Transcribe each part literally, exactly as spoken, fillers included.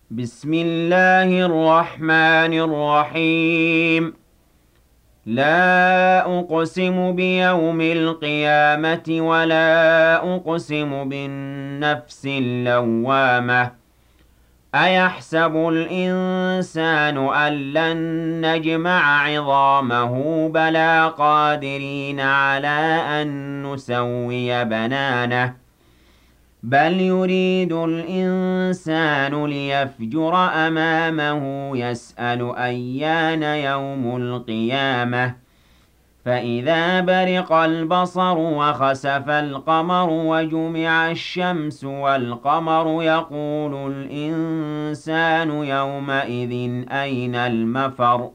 بسم الله الرحمن الرحيم. لا أقسم بيوم القيامة ولا أقسم بالنفس اللوامة. أيحسب الإنسان أن لن نجمع عظامه بلى قادرين على أن نسوي بنانه بل يريد الإنسان ليفجر أمامه يسأل أيان يوم القيامة فإذا برق البصر وخسف القمر وجمع الشمس والقمر يقول الإنسان يومئذ أين المفر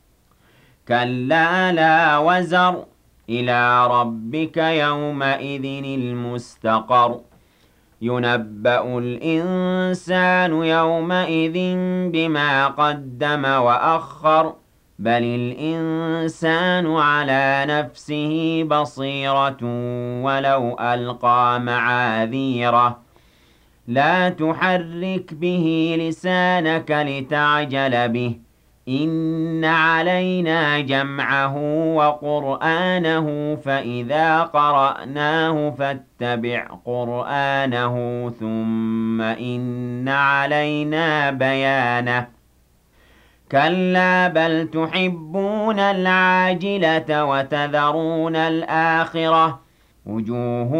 كلا لا وزر إلى ربك يومئذ المستقر ينبأ الإنسان يومئذ بما قدم وأخر بل الإنسان على نفسه بصيرة ولو ألقى معاذيره لا تحرك به لسانك لتعجل به إن علينا جمعه وقرآنه فإذا قرأناه فاتبع قرآنه ثم إن علينا بيانه كلا بل تحبون العاجلة وتذرون الآخرة وجوه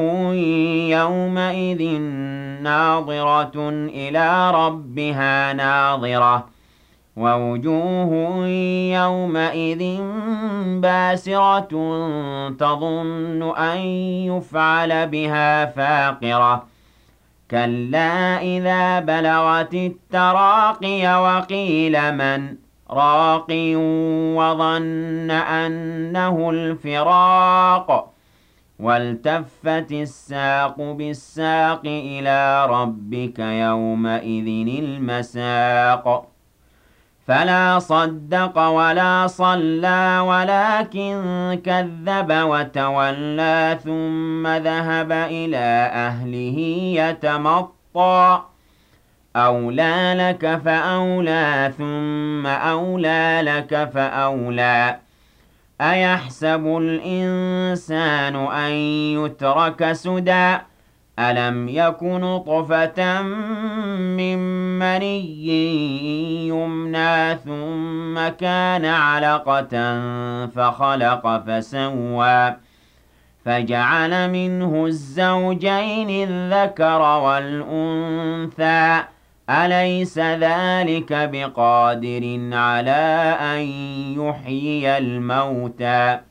يومئذ ناظرة إلى ربها ناظرة ووجوه يومئذ باسرة تظن أن يفعل بها فاقرة كلا إذا بلغت التراقي وقيل من راق وظن أنه الفراق والتفت الساق بالساق إلى ربك يومئذ المساق فلا صدق ولا صلى ولكن كذب وتولى ثم ذهب إلى أهله يتمطى أولى لك فأولى ثم أولى لك فأولى أيحسب الإنسان أن يترك سدى ألم يك نطفة من مني يمنى ثم كان علقة فخلق فسوى فجعل منه الزوجين الذكر والأنثى أليس ذلك بقادر على أن يحيي الموتى